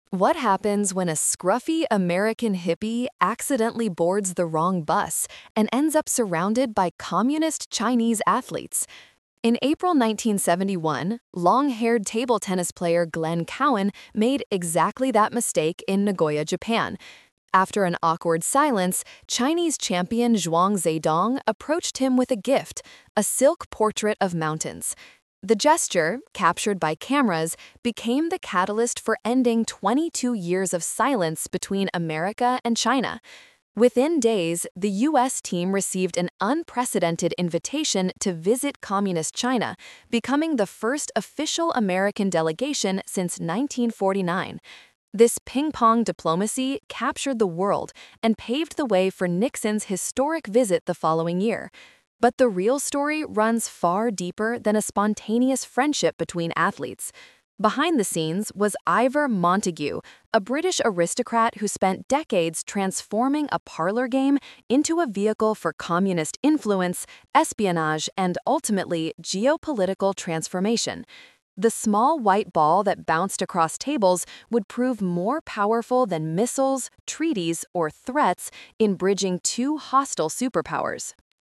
What happens when a scruffy American hippie accidentally boards the wrong bus and ends up surrounded by communist Chinese athletes? In April 1971, long-haired table tennis player Glenn Cowan made exactly that mistake in Nagoya, Japan. After an awkward silence, Chinese champion Zhuang Zedong approached him with a gift, a silk portrait of mountains. The gesture, captured by cameras, became the catalyst for ending 22 years of silence between America and China. Within days, the U.S. team received an unprecedented invitation to visit Communist China, becoming the first official American delegation since 1949. This ping-pong diplomacy captured the world and paved the way for Nixon's historic visit the following year. But the real story runs far deeper than a spontaneous friendship between athletes. Behind the scenes was Ivor Montagu, a British aristocrat who spent decades transforming a parlor game into a vehicle for communist influence, espionage, and ultimately geopolitical transformation. The small white ball that bounced across tables would prove more powerful than missiles, treaties, or threats in bridging two hostile superpowers.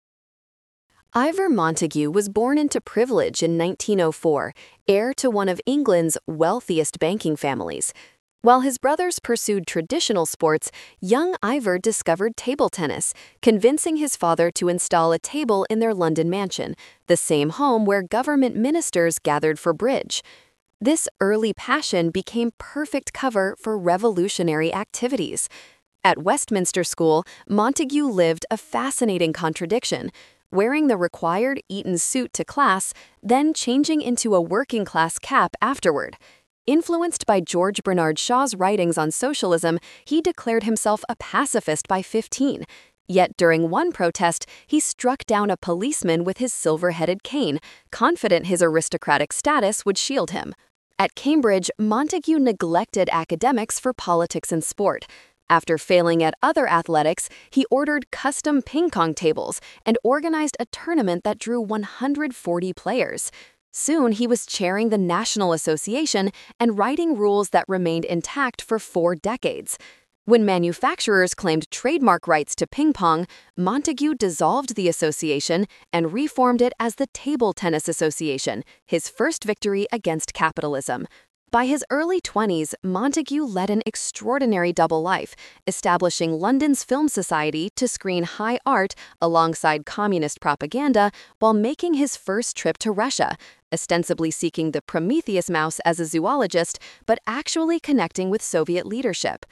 Ivor Montagu was born into privilege in 1904, heir to one of England's wealthiest banking families. While his brothers pursued traditional sports, young Ivor discovered table tennis, convincing his father to install a table in their London mansion, the same home where government ministers gathered for bridge. This early passion became perfect cover for revolutionary activities. At Westminster School, Montagu lived a fascinating contradiction, wearing the required Eton suit to class, then changing into a working-class cap afterward. Influenced by George Bernard Shaw's writings on socialism, he declared himself a pacifist by 15. Yet during one protest, he struck down a policeman with his silver-headed cane, confident his aristocratic status would shield him. At Cambridge, Montagu neglected academics for politics and sport. After failing at other athletics, he ordered custom ping-pong tables and organized a tournament that drew 140 players. Soon, he was chairing the National Association and writing rules that remained intact for 4 decades. When manufacturers claimed trademark rights to ping-pong, Montagu dissolved the association and reformed it as the Table Tennis Association, his first victory against capitalism. By his early 20s, Montagu led an extraordinary double life, establishing London's Film Society to screen high art alongside communist propaganda while making his first trip to Russia, ostensibly seeking the Prometheus mouse as a zoologist, but actually connecting with Soviet leadership.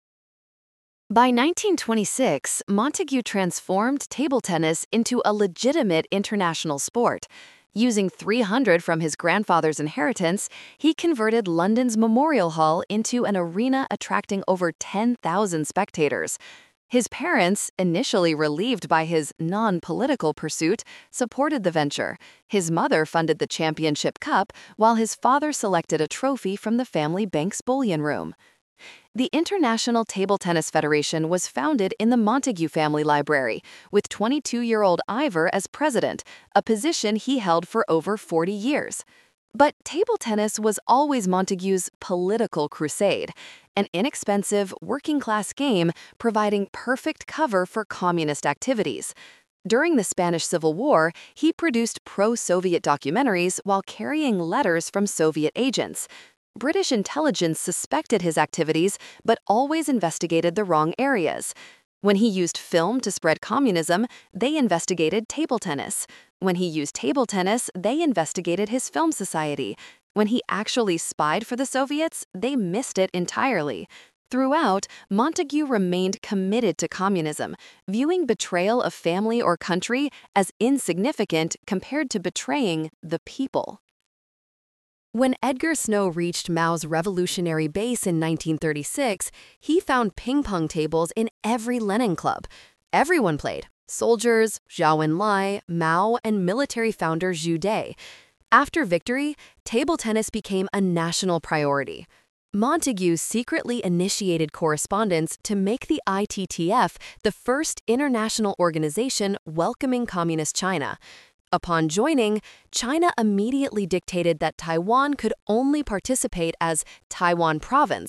By 1926, Montagu transformed table tennis into a legitimate international sport. Using 300 from his grandfather's inheritance, he converted London's Memorial Hall into an arena attracting over 10,000 spectators. His parents, initially relieved by his non-political pursuit, supported the venture. His mother funded the championship cup, while his father selected a trophy from the family bank's bullion room. The International Table Tennis Federation was founded in the Montagu family library, with 22-year-old Ivor as president, a position he held for over 40 years. But table tennis was always Montagu's political crusade, an inexpensive, working-class game providing perfect cover for communist activities. During the Spanish Civil War, he produced pro-Soviet documentaries while carrying letters from Soviet agents. British intelligence suspected his activities, but always investigated the wrong areas. When he used film to spread communism, they investigated table tennis. When he used table tennis, they investigated his film society. When he actually spied for the Soviets, they missed it entirely. Throughout, Montagu remained committed to communism, viewing betrayal of family or country as insignificant compared to betraying the people. When Edgar Snow reached Mao's revolutionary base in 1936, he found ping-pong tables in every Lenin club. Everyone played: soldiers, Zhou Enlai, Mao, and military founder Zhu De. After victory, table tennis became a national priority. Montagu secretly initiated correspondence to make the ITTF the first international organization welcoming Communist China. Upon joining, China immediately dictated that Taiwan could only participate as Taiwan Province,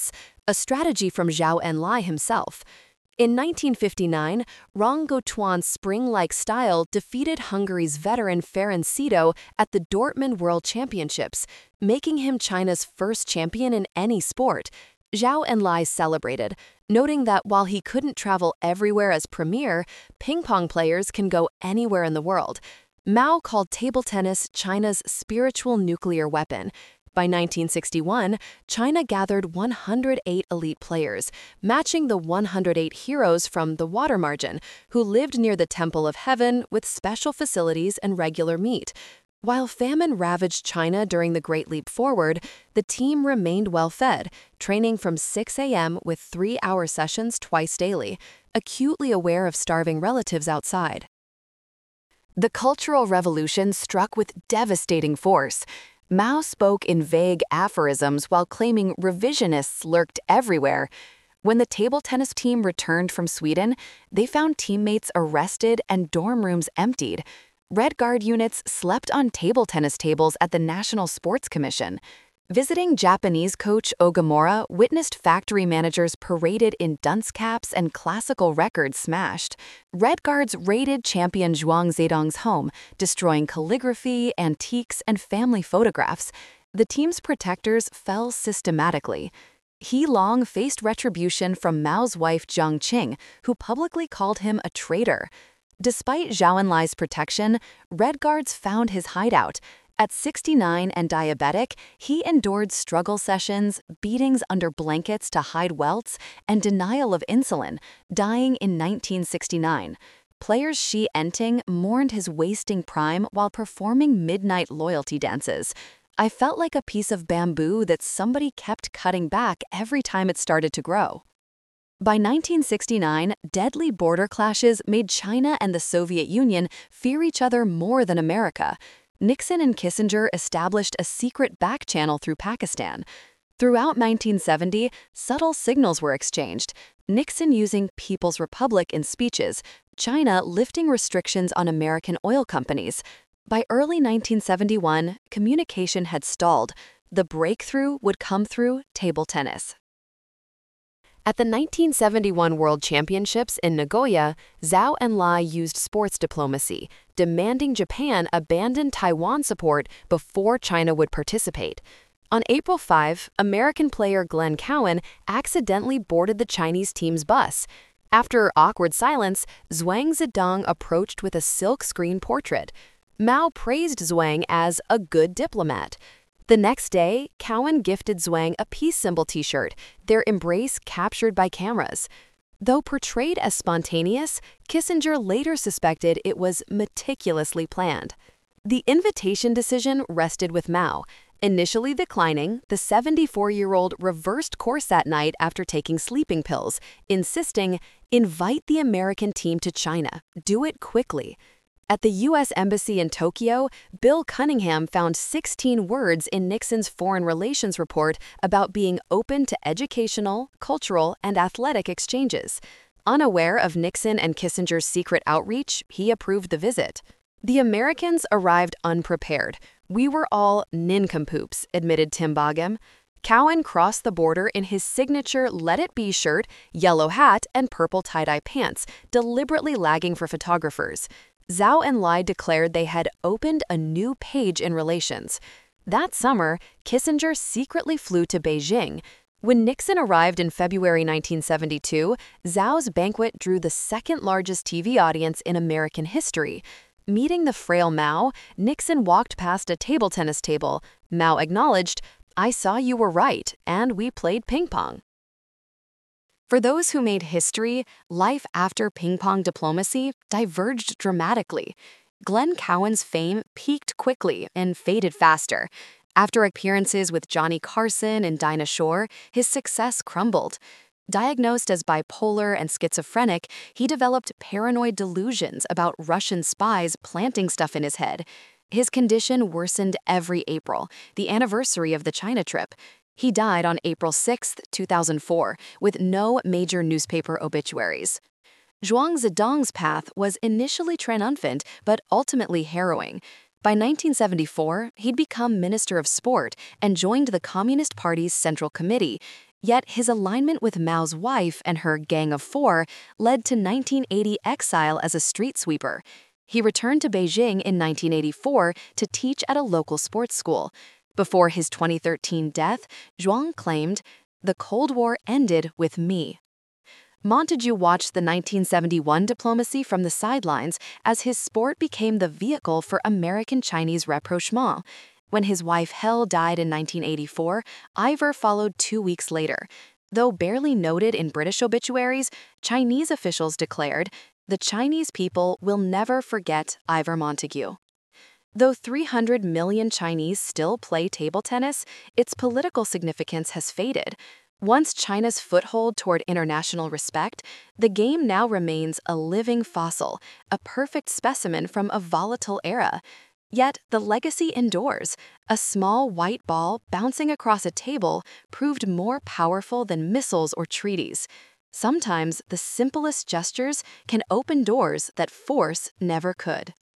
a strategy from Zhao Enlai himself. In 1959, Rong Gotuan's spring-like style defeated Hungary's veteran Ferenc Szito at the Dortmund World Championships, making him China's first champion in any sport. Zhao Enlai celebrated, noting that while he couldn't travel everywhere as premier, ping-pong players can go anywhere in the world. Mao called table tennis China's spiritual nuclear weapon. By 1961, China gathered 108 elite players, matching the 108 heroes from the Water Margin, who lived near the Temple of Heaven with special facilities and regular meat. While famine ravaged China during the Great Leap Forward, the team remained well-fed, training from 6 a.m. with 3-hour sessions twice daily, acutely aware of starving relatives outside. The Cultural Revolution struck with devastating force. Mao spoke in vague aphorisms while claiming revisionists lurked everywhere. When the table tennis team returned from Sweden, they found teammates arrested and dorm rooms emptied. Red Guard units slept on table tennis tables at the National Sports Commission. Visiting Japanese coach Ogamura witnessed factory managers paraded in dunce caps and classical records smashed. Red Guards raided champion Zhuang Zedong's home, destroying calligraphy, antiques, and family photographs. The team's protectors fell systematically. He long faced retribution from Mao's wife Jiang Qing, who publicly called him a traitor. Despite Zhao Enlai's protection, Red Guards found his hideout. At 69 and diabetic, he endured struggle sessions, beatings under blankets to hide welts, and denial of insulin, dying in 1969. Players Shi Enting mourned his wasting prime while performing midnight loyalty dances. I felt like a piece of bamboo that somebody kept cutting back every time it started to grow. By 1969, deadly border clashes made China and the Soviet Union fear each other more than America. Nixon and Kissinger established a secret back channel through Pakistan. Throughout 1970, subtle signals were exchanged, Nixon using People's Republic in speeches, China lifting restrictions on American oil companies. By early 1971, communication had stalled. The breakthrough would come through table tennis. At the 1971 World Championships in Nagoya, Zhao Enlai used sports diplomacy, demanding Japan abandon Taiwan support before China would participate. On April 5, American player Glenn Cowan accidentally boarded the Chinese team's bus. After awkward silence, Zhuang Zedong approached with a silk-screen portrait. Mao praised Zhuang as a good diplomat. The next day, Cowan gifted Zhuang a peace symbol t-shirt, their embrace captured by cameras. Though portrayed as spontaneous, Kissinger later suspected it was meticulously planned. The invitation decision rested with Mao. Initially declining, the 74-year-old reversed course that night after taking sleeping pills, insisting, "Invite the American team to China. Do it quickly." At the U.S. Embassy in Tokyo, Bill Cunningham found 16 words in Nixon's Foreign Relations report about being open to educational, cultural, and athletic exchanges. Unaware of Nixon and Kissinger's secret outreach, he approved the visit. The Americans arrived unprepared. "We were all nincompoops," admitted Tim Bogham. Cowan crossed the border in his signature Let It Be shirt, yellow hat, and purple tie-dye pants, deliberately lagging for photographers. Zhao Enlai declared they had opened a new page in relations. That summer, Kissinger secretly flew to Beijing. When Nixon arrived in February 1972, Zhao's banquet drew the second-largest TV audience in American history. Meeting the frail Mao, Nixon walked past a table tennis table. Mao acknowledged, "I saw you were right, and we played ping pong." For those who made history, life after ping-pong diplomacy diverged dramatically. Glenn Cowan's fame peaked quickly and faded faster. After appearances with Johnny Carson and Dinah Shore, his success crumbled. Diagnosed as bipolar and schizophrenic, he developed paranoid delusions about Russian spies planting stuff in his head. His condition worsened every April, the anniversary of the China trip. He died on April 6, 2004, with no major newspaper obituaries. Zhuang Zedong's path was initially triumphant but ultimately harrowing. By 1974, he'd become Minister of Sport and joined the Communist Party's Central Committee. Yet his alignment with Mao's wife and her Gang of Four led to 1980 exile as a street sweeper. He returned to Beijing in 1984 to teach at a local sports school. Before his 2013 death, Zhuang claimed, "The Cold War ended with me." Montagu watched the 1971 diplomacy from the sidelines as his sport became the vehicle for American-Chinese rapprochement. When his wife Hel died in 1984, Ivor followed 2 weeks later. Though barely noted in British obituaries, Chinese officials declared, "The Chinese people will never forget Ivor Montagu." Though 300 million Chinese still play table tennis, its political significance has faded. Once China's foothold toward international respect, the game now remains a living fossil, a perfect specimen from a volatile era. Yet the legacy endures. A small white ball bouncing across a table proved more powerful than missiles or treaties. Sometimes the simplest gestures can open doors that force never could.